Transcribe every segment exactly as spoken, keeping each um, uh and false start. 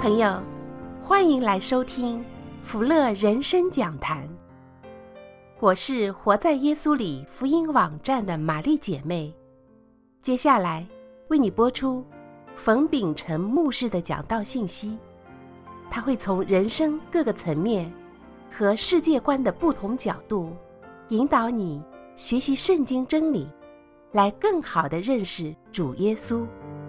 朋友，欢迎来收听福乐人生讲坛。我是活在耶稣里福音网站的玛丽姐妹，接下来为你播出冯秉成牧师的讲道信息。他会从人生各个层面和世界观的不同角度，引导你学习圣经真理，来更好地认识主耶稣。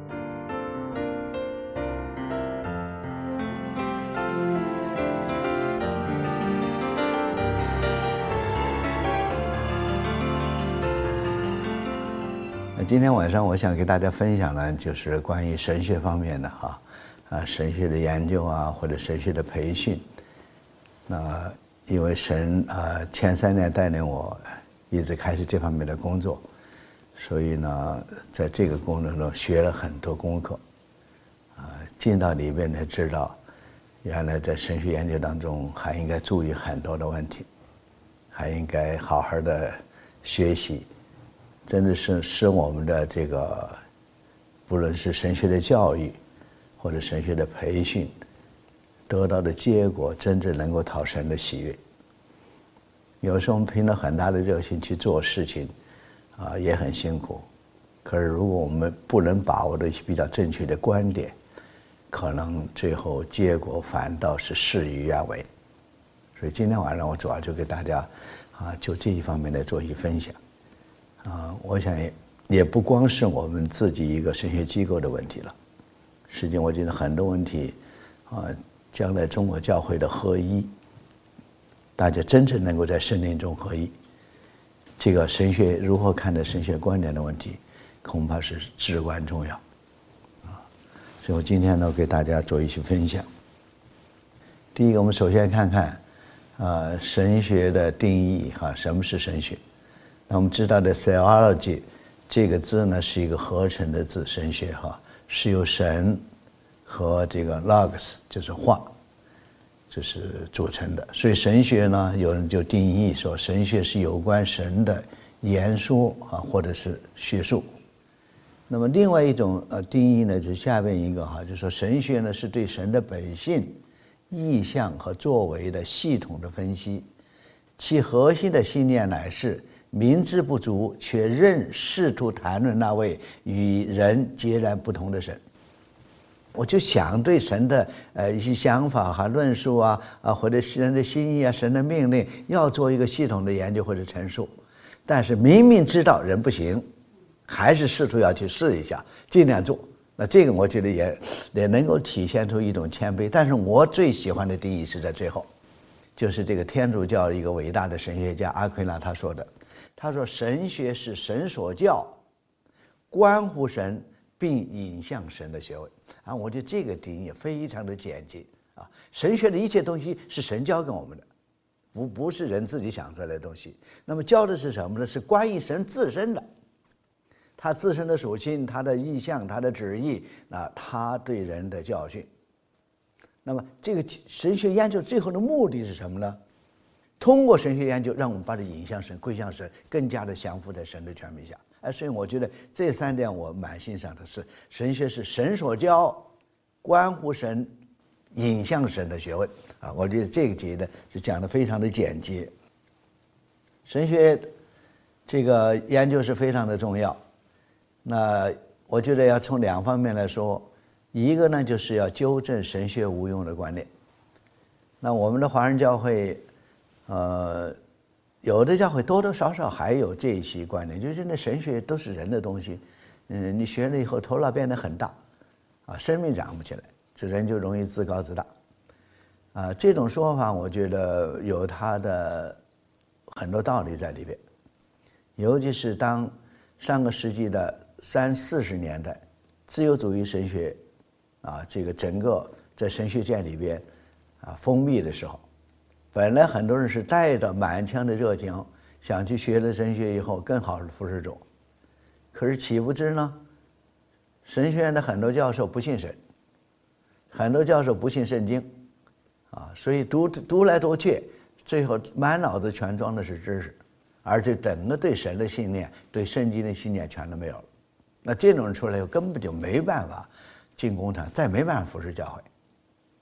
今天晚上我想给大家分享呢，就是关于神学方面的哈，啊，神学的研究啊，或者神学的培训。那因为神啊前三年带领我一直开始这方面的工作，所以呢，在这个工作中学了很多功课，啊，进到里面才知道，原来在神学研究当中还应该注意很多的问题，还应该好好的学习。真的是使我们的这个，不论是神学的教育，或者神学的培训，得到的结果真正能够讨神的喜悦。有时候我们凭着很大的热心去做事情，啊，也很辛苦。可是如果我们不能把握的一些比较正确的观点，可能最后结果反倒是事与愿违。所以今天晚上我主要就给大家，啊，就这一方面来做一些分享。啊，我想也也不光是我们自己一个神学机构的问题了，实际我觉得很多问题，啊，将来中国教会的合一，大家真正能够在圣灵中合一，这个神学如何看待神学观点的问题，恐怕是至关重要。啊，所以我今天呢给大家做一些分享。第一个，我们首先看看，啊，神学的定义哈，什么是神学？那我们知道的 theology 这个字呢是一个合成的字，神学哈是由神和这个 logos 就是话，就是组成的。所以神学呢，有人就定义说，神学是有关神的言说啊，或者是叙述。那么另外一种呃定义呢，就是下边一个哈，就是说神学呢是对神的本性、意象和作为的系统的分析，其核心的信念乃是明知不足，却仍试图谈论那位与人截然不同的神。我就想对神的呃一些想法和论述啊啊，或者神的心意啊、神的命令，要做一个系统的研究或者陈述，但是明明知道人不行，还是试图要去试一下，尽量做。那这个我觉得也也能够体现出一种谦卑。但是我最喜欢的定义是在最后，就是这个天主教一个伟大的神学家阿奎那他说的。他说神学是神所教，关乎神并引向神的学问啊，我觉得这个定义非常的简洁啊。神学的一切东西是神教给我们的，不不是人自己想出来的东西。那么教的是什么呢？是关于神自身的，他自身的属性、他的意象、他的旨意，那他对人的教训。那么这个神学研究最后的目的是什么呢？通过神学研究，让我们把它引向神、归向神，更加的降服在神的权柄下。哎，所以我觉得这三点我蛮欣赏的是，神学是神所教，关乎神、引向神的学问啊。我觉得这个节呢是讲的非常的简洁。神学这个研究是非常的重要。那我觉得要从两方面来说，一个呢就是要纠正神学无用的观念。那我们的华人教会。呃，有的教会多多少少还有这一些观念，就是那神学都是人的东西，嗯，你学了以后头脑变得很大，啊，生命长不起来，这人就容易自高自大，啊，这种说法我觉得有它的很多道理在里边，尤其是当上个世纪的三四十年代，自由主义神学，啊，这个整个在神学界里边，啊，风靡的时候。本来很多人是带着满腔的热情，想去学了神学以后更好的服侍主，可是岂不知呢，神学院的很多教授不信神，很多教授不信圣经，啊，所以读读来读去，最后满脑子全装的是知识，而且整个对神的信念、对圣经的信念全都没有了。那这种人出来以后根本就没办法进工厂，再没办法服侍教会。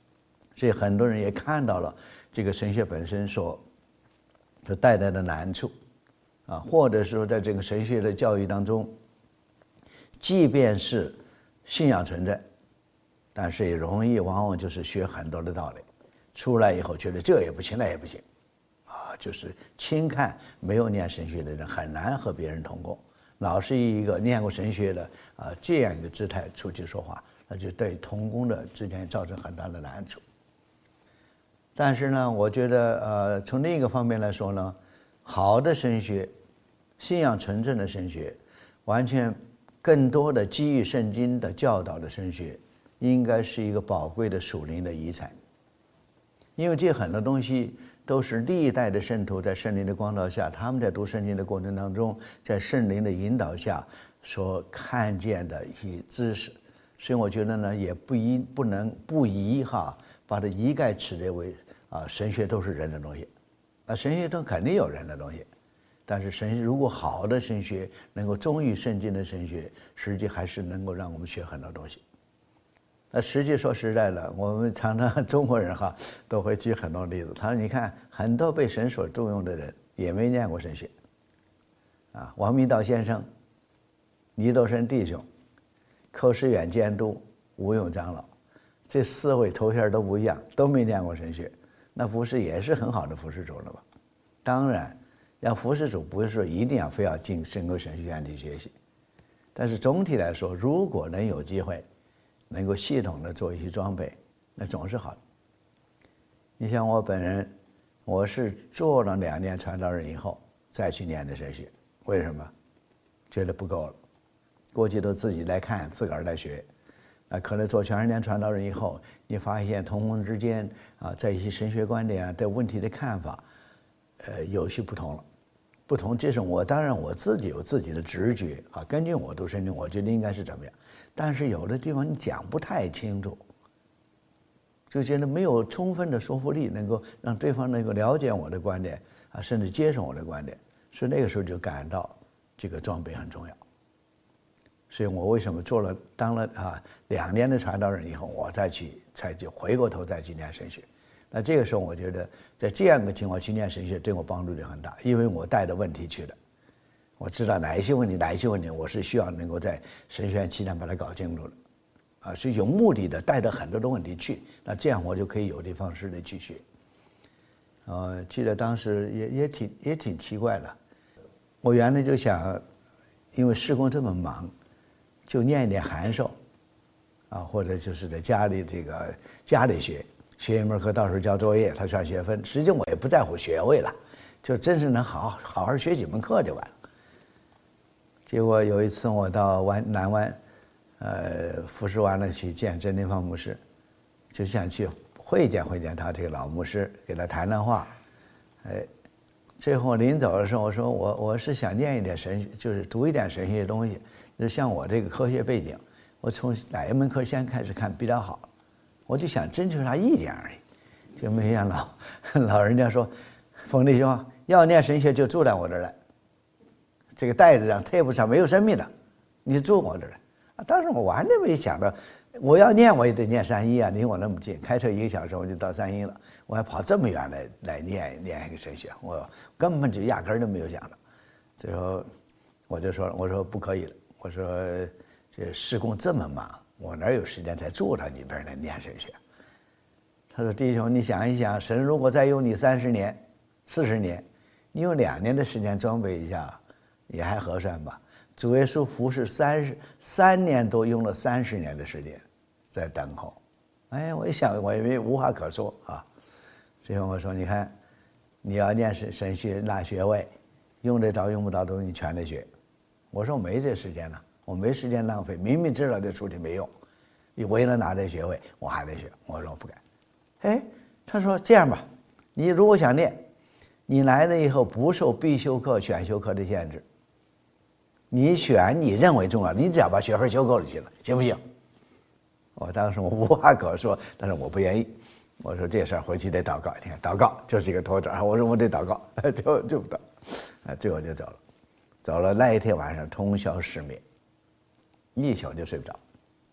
所以很多人也看到了这个神学本身所所带来的难处啊，或者说在这个神学的教育当中，即便是信仰存在，但是也容易往往就是学很多的道理，出来以后觉得这也不行那也不行啊，就是轻看没有念神学的人很难和别人同工，老是以一个念过神学的啊这样一个姿态出去说话，那就对同工的之间造成很大的难处。但是呢，我觉得呃从另一个方面来说呢，好的神学，信仰纯正的神学，完全更多的基于圣经的教导的神学，应该是一个宝贵的属灵的遗产。因为这很多东西都是历代的圣徒在圣灵的光照下，他们在读圣经的过程当中，在圣灵的引导下所看见的一些知识，所以我觉得呢，也不宜不能不宜哈，把它一概指列为啊神学都是人的东西，啊神学中肯定有人的东西，但是神如果好的神学能够忠于圣经的神学，实际还是能够让我们学很多东西。那实际说实在的，我们常常中国人哈都会举很多例子。他说：“你看，很多被神所重用的人也没念过神学，啊，王明道先生、倪斗生弟兄、寇世远监督、吴勇长老，这四位头衔都不一样，都没念过神学，那不是也是很好的服侍主了吗？当然，要服侍主，不是说一定要非要进圣公神学院去学习，但是总体来说，如果能有机会。”能够系统的做一些装备，那总是好的。你像我本人，我是做了两年传道人以后再去念的神学，为什么？觉得不够了。过去都自己来看，自个儿来学，啊，可能做全十年传道人以后，你发现同工之间啊，在一些神学观点啊，对问题的看法，呃，有些不同了。不同，这是我当然我自己有自己的直觉啊，根据我读圣经，我觉得应该是怎么样。但是有的地方你讲不太清楚，就觉得没有充分的说服力，能够让对方能够了解我的观点啊，甚至接受我的观点，所以那个时候就感到这个装备很重要。所以我为什么做了当了啊两年的传道人以后，我再去才就回过头再去念神学。那这个时候我觉得在这样的情况去念神学对我帮助就很大，因为我带着问题去的。我知道哪一些问题，哪一些问题，我是需要能够在神学院期间把它搞清楚的，啊，是有目的的，带着很多的问题去，那这样我就可以有的方式的去学。呃，记得当时也也挺也挺奇怪的，我原来就想，因为事工这么忙，就念一点函授，啊，或者就是在家里这个家里学，学一门课，到时候交作业，他算学分。实际我也不在乎学位了，就真是能好好好好学几门课就完了。结果有一次我到湾南湾，呃，服侍完了去见真定芳牧师，就想去会见会见他这个老牧师，给他谈谈话。哎，最后临走的时候，我说我我是想念一点神，就是读一点神学的东西，就像我这个科学背景，我从哪一门课先开始看比较好，我就想征求他意见而已。就没想到老老人家说，冯弟兄要念神学就住在我这儿来。这个袋子上、table 上没有生命的，你住我这儿来啊！当时我完全没想到，我要念我也得念三一啊，离我那么近，开车一个小时我就到三一了，我还跑这么远来来念念一个神学，我根本就压根儿都没有想到。最后我就说，我说不可以了，我说这事工这么忙，我哪有时间才住到你这儿来念神学？他说：“弟兄，你想一想，神如果再用你三十年、四十年，你用两年的时间装备一下。”也还合算吧。主耶稣服侍三十三年多，用了三十年的时间在等候。哎，我一想，我也无话可说啊。最后我说：“你看，你要念神神学拿学位，用得着用不着的东西全得学。”我说：“我没这时间了，我没时间浪费。明明知道这出题没用，你为了拿这学位，我还得学。”我说：“我不敢。”哎，他说：“这样吧，你如果想念，你来了以后不受必修课、选修课的限制。”你选你认为重要，你只要把学分修够了就行了，行不行？我当时我无话可说，但是我不愿意。我说这事儿回去得祷告，你看祷告就是一个拖着。我说我得祷告，就就不祷，啊，最后就走了。走了那一天晚上通宵失眠，一宿就睡不着。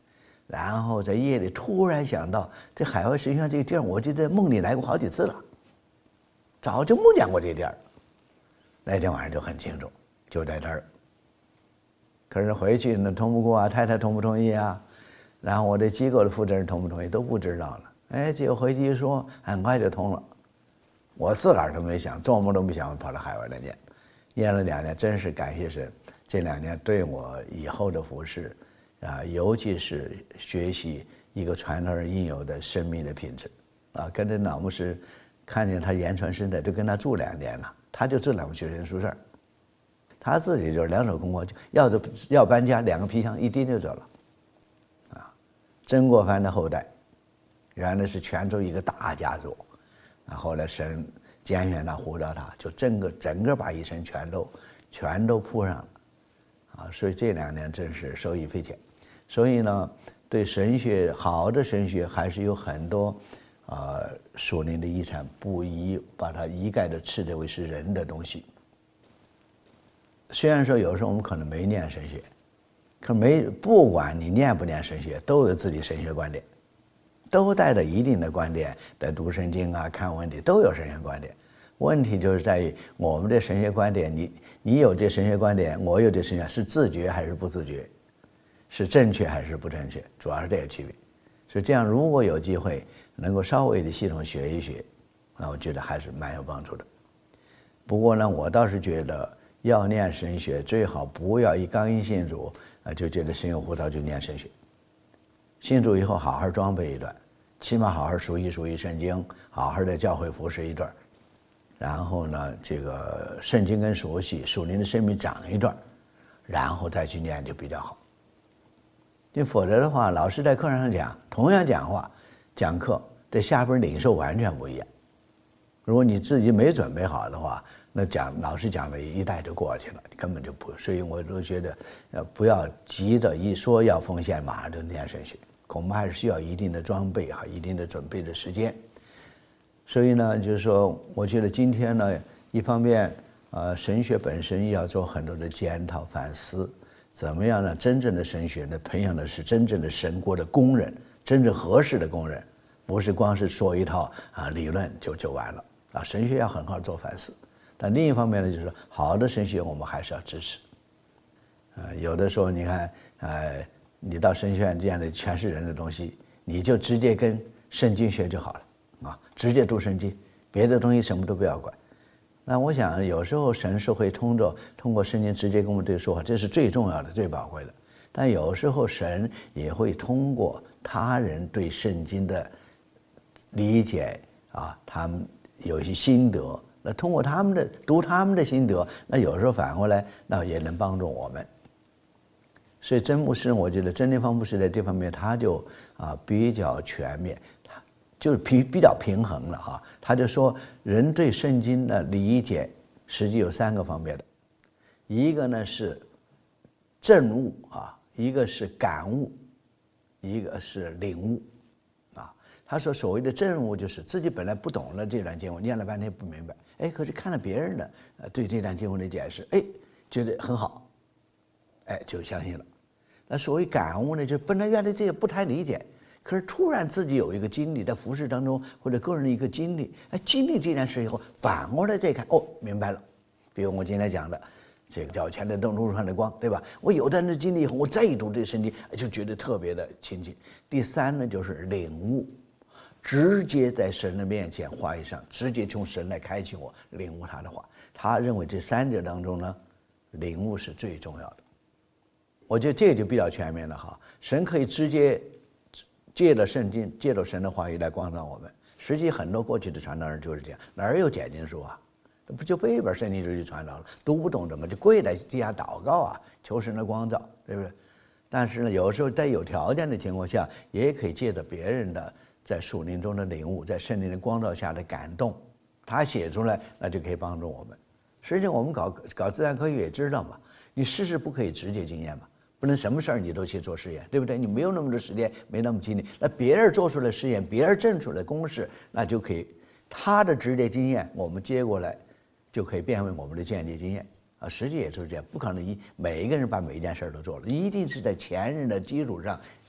然后在夜里突然想到，这海外神学院这个地儿，我就在梦里来过好几次了，早就梦见过这地儿。那天晚上就很清楚，就在这儿。可是回去呢，同不过啊，太太同不同意啊？然后我这机构的负责人同不同意都不知道了。哎，结果回去一说，很快就通了。我自个儿都没想，做梦都没想跑到海外来念，念了两年，真是感谢神。这两年对我以后的服事，啊，尤其是学习一个传道人应有的生命的品质，啊，跟着老牧师，看见他言传身的，就跟他住两年了，他就住两个学生宿舍，他自己就是两手空空，要是要搬家，两个皮箱一拎就走了，啊，曾国藩的后代，原来是泉州一个大家族，啊，后来神拣选他呼召他，就整个整个把一身全都全都铺上了。啊，所以这两年真是受益匪浅，所以呢，对神学好的神学还是有很多，呃，属灵的遗产，不宜把它一概的斥责为是人的东西。虽然说有时候我们可能没念神学，可没不管你念不念神学，都有自己神学观点，都带着一定的观点在读圣经啊、看问题，都有神学观点。问题就是在于我们的神学观点，你你有这神学观点，我有这神学，是自觉还是不自觉，是正确还是不正确，主要是这个区别。所以这样，如果有机会能够稍微的系统学一学，那我觉得还是蛮有帮助的。不过呢，我倒是觉得要念神学，最好不要一刚一信主啊就觉得神有呼召就念神学。信主以后，好好装备一段，起码好好熟悉熟悉圣经，好好的教会服侍一段。然后呢，这个圣经跟熟悉，属灵的生命长一段，然后再去念就比较好。你否则的话，老师在课上讲，同样讲话、讲课，在下边领受完全不一样。如果你自己没准备好的话，那讲老师讲的一代就过去了，根本就不。所以我都觉得，呃，不要急着一说要奉献，马上就念神学，恐怕还是需要一定的装备哈，一定的准备的时间。所以呢，就是说，我觉得今天呢，一方面，呃，神学本身要做很多的检讨反思，怎么样呢？真正的神学呢，培养的是真正的神国的工人，真正合适的工人，不是光是说一套啊理论就就完了啊。神学要很好做反思，但另一方面呢，就是说，好的神学我们还是要支持。啊，有的时候你看，呃，你到神学院这样的全是人的东西，你就直接跟圣经学就好了。啊，直接读圣经，别的东西什么都不要管。那我想有时候神是会通过通过圣经直接跟我们对说话，这是最重要的、最宝贵的。但有时候神也会通过他人对圣经的理解啊，他们有一些心得，那通过他们的读他们的心得，那有时候反过来，那也能帮助我们。所以曾牧师，我觉得曾立芳牧师在这方面他就啊比较全面。就是比比较平衡了哈，他就说人对圣经的理解实际有三个方面的，一个呢是证悟啊，一个是感悟，一个是领悟啊。他说所谓的证悟就是自己本来不懂了这段经文，念了半天不明白，哎，可是看了别人的呃对这段经文的解释，哎，觉得很好，哎，就相信了。那所谓感悟呢，就本来原来这个不太理解。可是突然自己有一个经历，在服事当中或者个人的一个经历，哎，经历这件事以后，反过来再看，哦，明白了。比如我今天讲的，这个脚前的灯，路上的光，对吧？我有段的经历以后，我再读这圣经，就觉得特别的亲近。第三呢，就是领悟，直接在神的面前话语上，直接从神来开启我，领悟他的话。他认为这三者当中呢，领悟是最重要的。我觉得这个就比较全面了哈，神可以直接。借着圣经，借着神的话语来光照我们。实际很多过去的传道人就是这样，哪儿有解经书啊？不就背一本圣经就去传道了？读不懂怎么就跪在地下祷告啊，求神的光照，对不对？但是呢，有时候在有条件的情况下，也可以借着别人的在属灵中的领悟，在圣灵的光照下的感动，他写出来，那就可以帮助我们。实际上，我们搞搞自然科学也知道嘛，你事实不可以直接经验嘛。不能什么事儿你都去做实验，对不对？你没有那么多时间，没那么精力，那别人做出来实验，别人证出来公式，那就可以，他的直接经验我们接过来，就可以变为我们的间接经验啊。实际也就是这样，不可能一每一个人把每一件事都做了，一定是在前人的基础上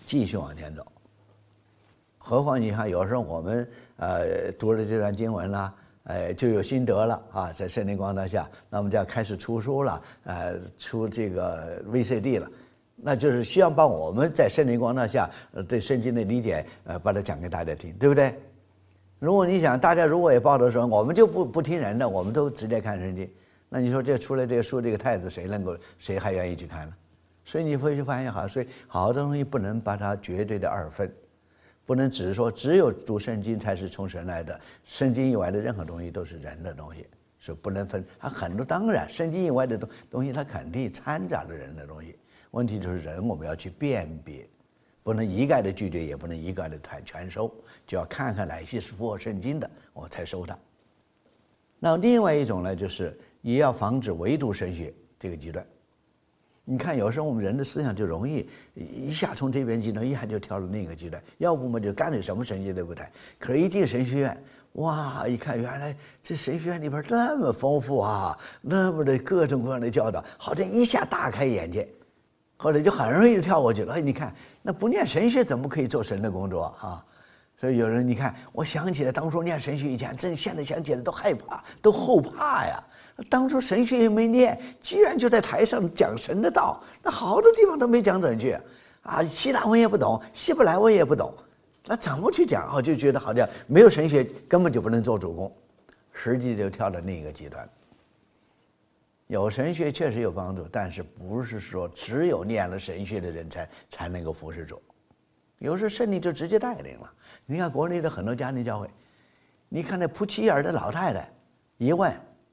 继续往前走。何况你看，有时候我们呃读了这段经文啦，呃就有心得了啊，在圣灵光照下，那我们就要开始出书了，呃出这个 V C D 了，那就是希望把我们在圣灵光照下呃对圣经的理解呃把它讲给大家听，对不对？如果你想大家如果也抱着说我们就不不听人的，我们都直接看圣经，那你说这出来这个书这个太子谁能够谁还愿意去看呢？所以你会发现好，所以好多东西不能把它绝对的二分。不能只是说只有读圣经才是从神来的，圣经以外的任何东西都是人的东西，是不能分。它很多当然，圣经以外的东东西它肯定掺杂着人的东西。问题就是人我们要去辨别，不能一概的拒绝，也不能一概的全收，就要看看哪些是符合圣经的，我才收它。那另外一种呢，就是也要防止唯独神学这个极端。你看，有时候我们人的思想就容易一下从这边极端，一下就跳到那个极端，要不嘛就干脆什么神学都不谈。可是，一进神学院，哇，一看原来这神学院里边这么丰富啊，那么的各种各样的教导，好像一下大开眼界，或者就很容易就跳过去了。哎，你看，那不念神学怎么可以做神的工作啊？所以有人你看，我想起来当初念神学以前，真现在想起来都害怕，都后怕呀。当初神学也没念，居然就在台上讲神的道，那好多地方都没讲准确啊！希腊文也不懂，希伯来文也不懂，那怎么去讲？我就觉得好像没有神学根本就不能做主公，实际就跳到另一个极端。有神学确实有帮助，但是不是说只有念了神学的人才才能够服侍主。有时候圣灵就直接带领了。你看国内的很多家庭教会，你看那扑齐尔的老太太，一问。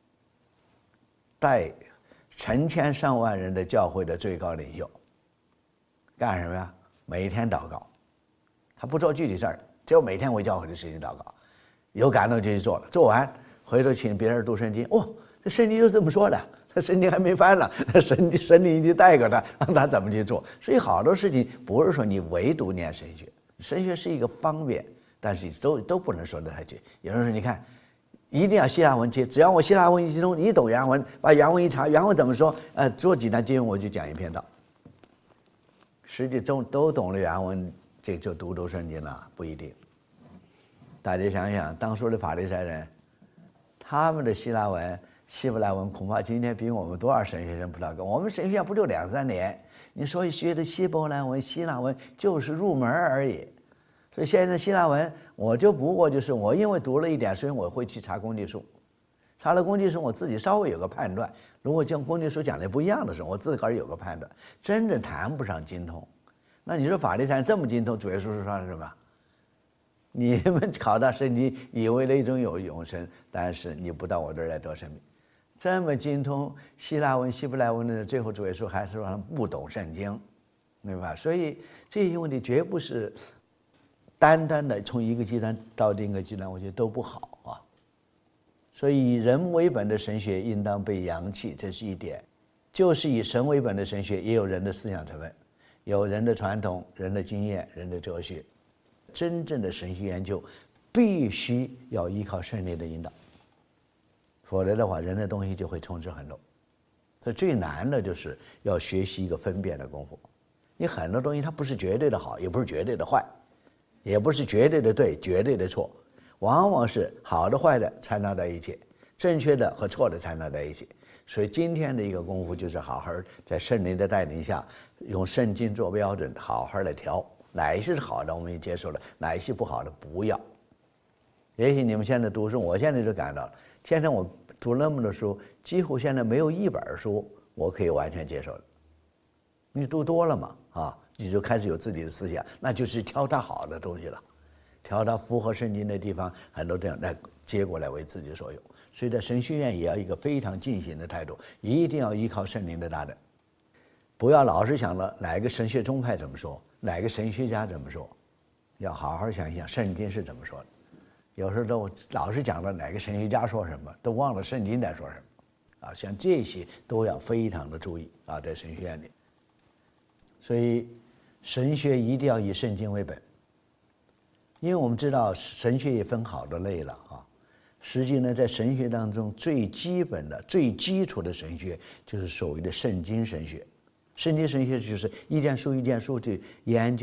带成千上万人的教会的最高领袖，干什么呀？每天祷告，他不做具体事儿，只有每天为教会的事情祷告，有感动就去做了，做完回头请别人读圣经，哦，这圣经就这么说的，他圣经还没翻了，神神灵已经带给他，让他怎么去做。所以好多事情不是说你唯独念神学，神学是一个方面，但是都都不能说得太绝。有人说，你看。一定要希腊文接，只要我希腊文一激动，你懂原文，把原文一查，原文怎么说？呃，做几段经文我就讲一篇道。实际中都懂了原文，这就读读圣经了，不一定。大家想想，当初的法利赛人，他们的希腊文、希伯来文，恐怕今天比我们多少神学生不知道高。我们神学院不就两三年？你所以学的希伯来文、希腊文就是入门而已。所以现在希腊文，我就不过就是我因为读了一点，所以我会去查工具书，查了工具书，我自己稍微有个判断。如果跟工具书讲的不一样的时候，我自个儿有个判断，真正谈不上精通。那你说法利赛人这么精通，主耶稣说是什么？你们考到圣经，以为那种有永生，但是你不到我这儿来得生命。这么精通希腊文、希伯来文的人，最后主耶稣还是说他们不懂圣经，明白吧？所以这些问题绝不是。单单的从一个极端到另一个极端，我觉得都不好啊。所以以人为本的神学应当被扬弃，这是一点。就是以神为本的神学也有人的思想成分，有人的传统、人的经验、人的哲学。真正的神学研究必须要依靠圣灵的引导，否则的话，人的东西就会充斥很多。所以最难的就是要学习一个分辨的功夫。你很多东西它不是绝对的好，也不是绝对的坏。也不是绝对的对，绝对的错，往往是好的坏的掺杂在一起，正确的和错的掺杂在一起。所以今天的一个功夫就是好好在圣灵的带领下，用圣经做标准，好好的调，哪一些是好的我们也接受了，哪一些不好的不要。也许你们现在读书，我现在就感到，现在我读那么多书，几乎现在没有一本书我可以完全接受的。你读多了嘛，啊。你就开始有自己的思想，那就是挑它好的东西了，挑它符合圣经的地方，很多这样来接过来为自己所用。所以在神学院也要一个非常进行的态度，一定要依靠圣灵的大能，不要老是想了哪个神学宗派怎么说，哪个神学家怎么说，要好好想一想圣经是怎么说的。有时候都老是讲了哪个神学家说什么，都忘了圣经在说什么啊，像这些都要非常的注意啊，在神学院里。所以神学一定要以圣经为本，因为我们知道神学也分好多类了啊。实际呢，在神学当中最基本的、最基础的神学就是所谓的圣经神学。圣经神学就是一件书一件书去研究，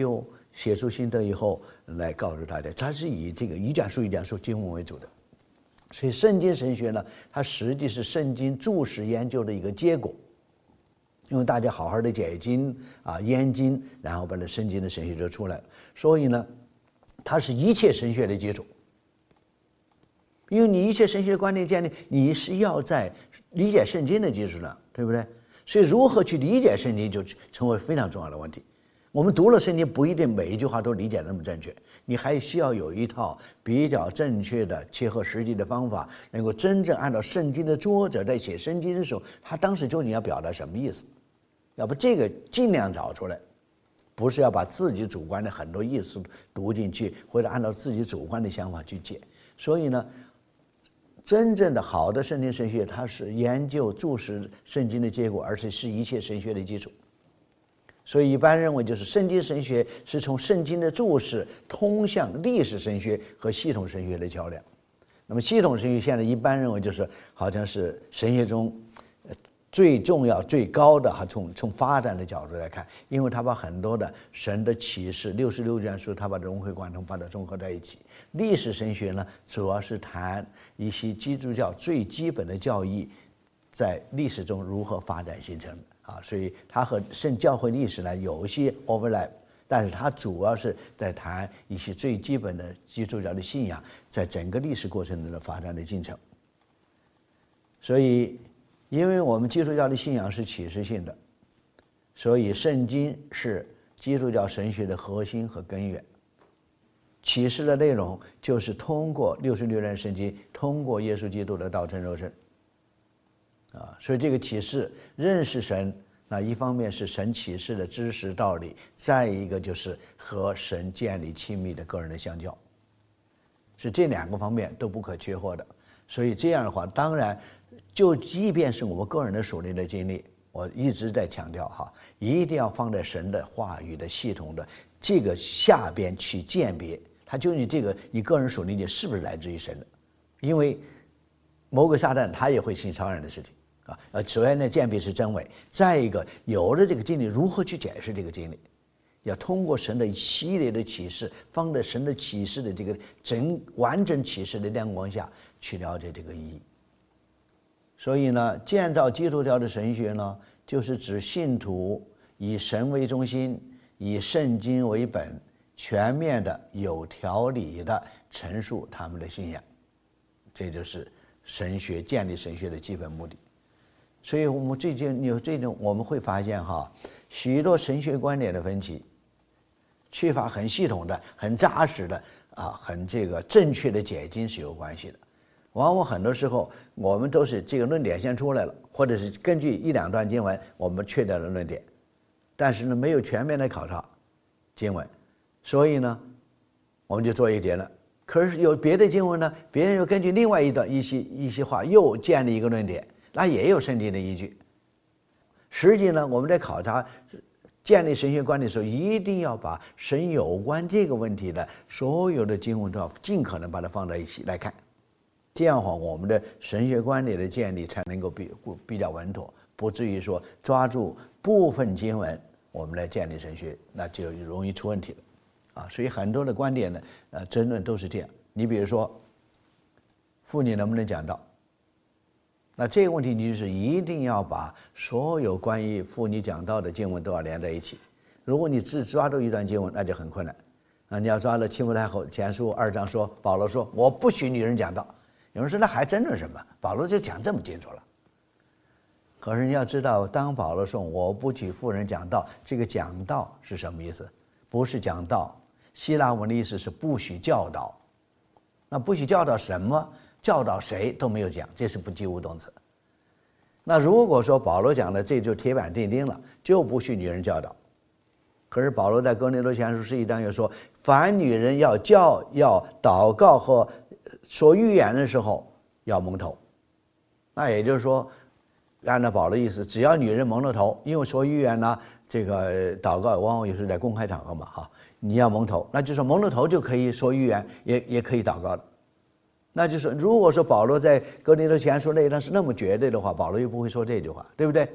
写出心得以后来告诉大家，它是以这个一讲述一讲述经文为主的。所以圣经神学呢，它实际是圣经注释研究的一个结果。因为大家好好的解经啊、研经，然后把这圣经的神学就出来了。所以呢，它是一切神学的基础。因为你一切神学观念建立，你是要在理解圣经的基础上，对不对？所以如何去理解圣经，就成为非常重要的问题。我们读了圣经，不一定每一句话都理解得那么正确，你还需要有一套比较正确的、切合实际的方法，能够真正按照圣经的作者在写圣经的时候，他当时究竟要表达什么意思。要不这个尽量找出来，不是要把自己主观的很多意思读进去，或者按照自己主观的想法去解。所以呢，真正的好的圣经神学，它是研究注释圣经的结果，而且是一切神学的基础。所以一般认为，就是圣经神学是从圣经的注释通向历史神学和系统神学的桥梁。那么系统神学现在一般认为就是好像是神学中最重要、最高的哈，从从发展的角度来看，因为他把很多的神的启示，六十六卷书，他把它融会贯通，把它综合在一起。历史神学呢，主要是谈一些基督教最基本的教义在历史中如何发展形成的啊，所以它和圣教会历史呢有一些 overlap， 但是它主要是在谈一些最基本的基督教的信仰在整个历史过程中的发展的进程。所以因为我们基督教的信仰是启示性的，所以圣经是基督教神学的核心和根源。启示的内容就是通过六十六卷圣经，通过耶稣基督的道成肉身啊，所以这个启示认识神，那一方面是神启示的知识道理，再一个就是和神建立亲密的个人的相交，是这两个方面都不可缺或的。所以这样的话，当然就即便是我们个人的属灵的经历，我一直在强调哈，一定要放在神的话语的系统的这个下边去鉴别，它究竟这个你个人属灵经是不是来自于神的。因为某个撒旦他也会信超人的事情啊，呃，首先呢鉴别是真伪，再一个有了这个经历，如何去解释这个经历，要通过神的一系列的启示，放在神的启示的这个整完整启示的亮光下去了解这个意义。所以呢，建造基督教的神学呢，就是指信徒以神为中心，以圣经为本，全面的、有条理的陈述他们的信仰，这就是神学建立神学的基本目的。所以我们最近有这种我们会发现哈，许多神学观点的分歧，缺乏很系统的、很扎实的啊，很这个正确的解经是有关系的。往往很多时候我们都是这个论点先出来了，或者是根据一两段经文我们确定了论点，但是呢没有全面的考察经文，所以呢我们就做一个结论。可是有别的经文呢，别人又根据另外一段一些一些话又建立一个论点，那也有圣经的依据。实际呢我们在考察建立神学观的时候，一定要把神有关这个问题的所有的经文都要尽可能把它放在一起来看，这样的话我们的神学观点的建立才能够比比较稳妥，不至于说抓住部分经文我们来建立神学，那就容易出问题了啊。所以很多的观点呢，呃，争论都是这样。你比如说妇女能不能讲道，那这个问题你就是一定要把所有关于妇女讲道的经文都要连在一起。如果你只抓住一段经文，那就很困难啊。你要抓了提摩太前书二章说，保罗说我不许女人讲道，有人说那还争论什么？保罗就讲这么清楚了。可是你要知道，当保罗说我不许妇人讲道，这个讲道是什么意思？不是讲道，希腊文的意思是不许教导。那不许教导什么？教导谁都没有讲，这是不及物动词。那如果说保罗讲的这就铁板钉钉了，就不许女人教导。可是保罗在哥林多前书十一章又说，凡女人要教、要祷告和说预言的时候要蒙头。那也就是说，按照保罗的意思，只要女人蒙了头，因为说预言呢，这个祷告往往也是在公开场合嘛，哈，你要蒙头，那就是说蒙了头就可以说预言，也也可以祷告的。那就是如果说保罗在哥林多前书那一章是那么绝对的话，保罗又不会说这句话，对不对？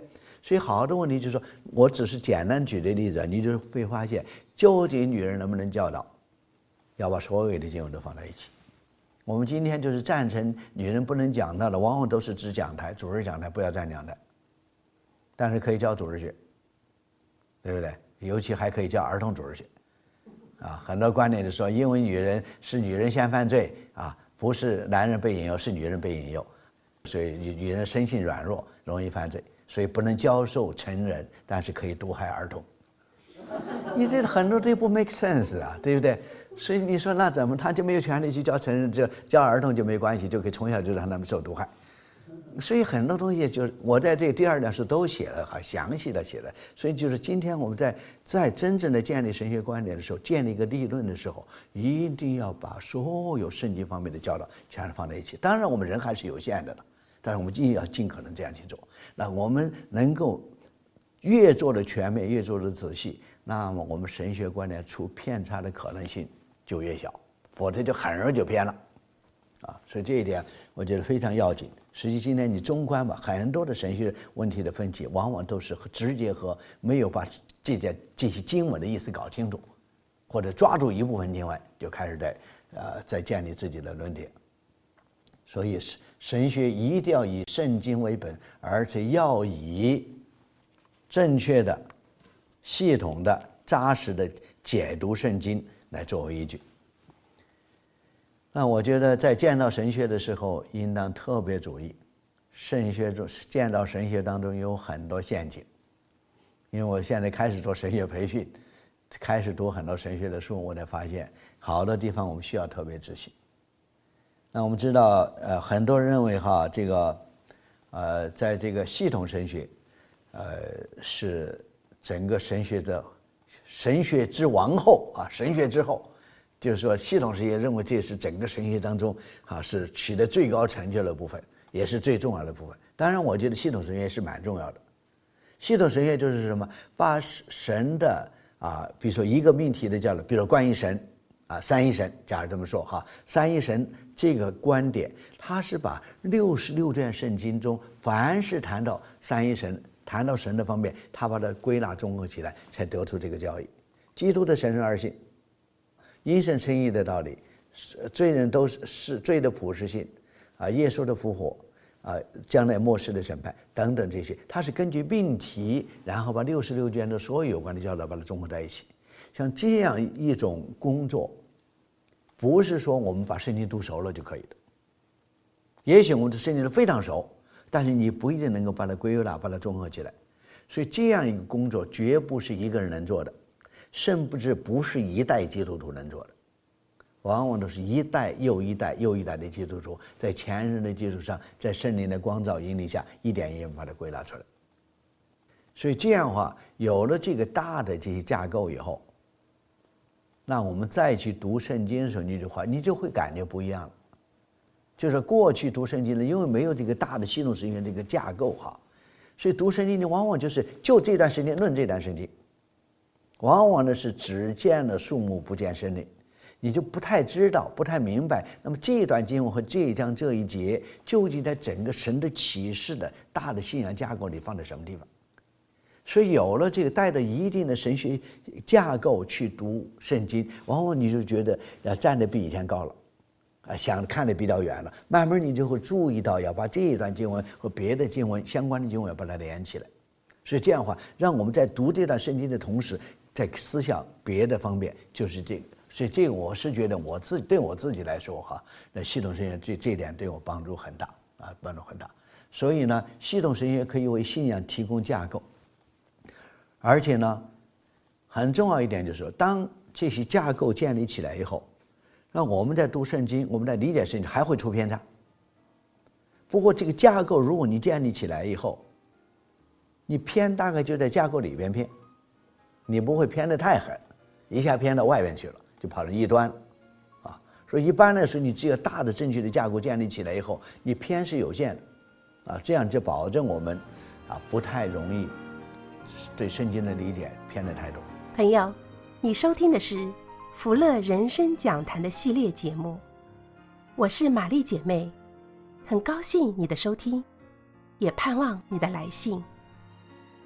所以好多问题就是说，我只是简单举的例子，你就会发现，究竟女人能不能教导，要把所有的经文都放在一起。我们今天就是赞成女人不能讲道的，往往都是指讲台，主日讲台不要站讲台，但是可以教主日学，对不对？尤其还可以教儿童主日学，啊，很多观点就说，因为女人是女人先犯罪啊，不是男人被引诱，是女人被引诱，所以女人生性软弱，容易犯罪，所以不能教授成人，但是可以毒害儿童。你这很多都不 make sense 啊，对不对？所以你说那怎么他就没有权利去教成人，就教儿童就没关系，就可以从小就让他们受毒害。所以很多东西就是我在这个第二段是都写了，很详细的写了。所以就是今天我们在在真正的建立神学观点的时候，建立一个理论的时候，一定要把所有圣经方面的教导全放在一起。当然我们人还是有限的了，但是我们一定要尽可能这样去做。那我们能够越做的全面，越做的仔细，那么我们神学观点出偏差的可能性就越小，否则就很容易就偏了啊。所以这一点我觉得非常要紧。实际今天你纵观吧，很多的神学问题的分歧，往往都是直接和没有把这件这些经文的意思搞清楚，或者抓住一部分经文就开始在呃在建立自己的论点。所以神学一定要以圣经为本，而且要以正确的、系统的、扎实的解读圣经来作为依据。那我觉得在建造神学的时候，应当特别注意，神学中建造神学当中有很多陷阱。因为我现在开始做神学培训，开始读很多神学的书，我才发现好多地方我们需要特别仔细。那我们知道，呃，很多人认为哈，这个，呃，在这个系统神学，呃，是整个神学的神学之王后啊，神学之后。就是说，系统神学认为这是整个神学当中啊是取得最高成就的部分，也是最重要的部分。当然，我觉得系统神学是蛮重要的。系统神学就是什么？把神的啊，比如说一个命题的教导，比如说关于神啊，三一神，假如这么说哈，三一神这个观点，它是把六十六卷圣经中凡是谈到三一神、谈到神的方面，他把它归纳综合起来，才得出这个教义。基督的神圣二性。因神称义的道理，罪人都是是罪的普世性，啊，耶稣的复活，啊，将来末世的审判等等这些，它是根据命题，然后把六十六卷的所有有关的教导把它综合在一起。像这样一种工作，不是说我们把圣经读熟了就可以的。也许我们的圣经非常熟，但是你不一定能够把它归纳、把它综合起来。所以这样一个工作绝不是一个人能做的。甚至不是一代基督徒能做的，往往都是一代又一代又一代的基督徒，在前人的基础上，在圣灵的光照引领下，一点一点把它归纳出来。所以这样的话，有了这个大的这些架构以后，那我们再去读圣经的时候，你就话你就会感觉不一样了。就是过去读圣经呢，因为没有这个大的系统神学这个架构哈，所以读圣经呢，往往就是就这段圣经论这段圣经。往往呢是只见了树木不见森林，你就不太知道、不太明白。那么这一段经文和这一章这一节，究竟在整个神的启示的大的信仰架构里放在什么地方？所以有了这个带着一定的神学架构去读圣经，往往你就觉得要站得比以前高了，啊，想看得比较远了。慢慢你就会注意到要把这一段经文和别的经文相关的经文要把它连起来。所以这样的话，让我们在读这段圣经的同时，在思想别的方面，就是这个，所以这个我是觉得我自己对我自己来说哈，那系统神学这这点对我帮助很大啊，帮助很大。所以呢，系统神学可以为信仰提供架构，而且呢，很重要一点就是说，当这些架构建立起来以后，那我们在读圣经，我们在理解圣经还会出偏差。不过这个架构如果你建立起来以后，你偏大概就在架构里边偏。你不会偏得太狠，一下偏到外边去了，就跑成异端了，啊！所以一般来说，你只有大的正确的架构建立起来以后，你偏是有限的，啊，这样就保证我们，啊，不太容易对圣经的理解偏得太多。 朋友，你收听的是福乐人生讲坛的系列节目，我是玛丽姐妹，很高兴你的收听，也盼望你的来信。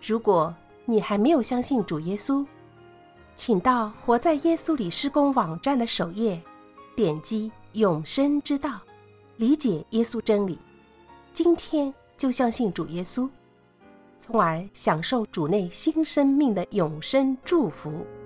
如果你还没有相信主耶稣，请到活在耶稣里施工网站的首页，点击永生之道，理解耶稣真理，今天就相信主耶稣，从而享受主内新生命的永生祝福。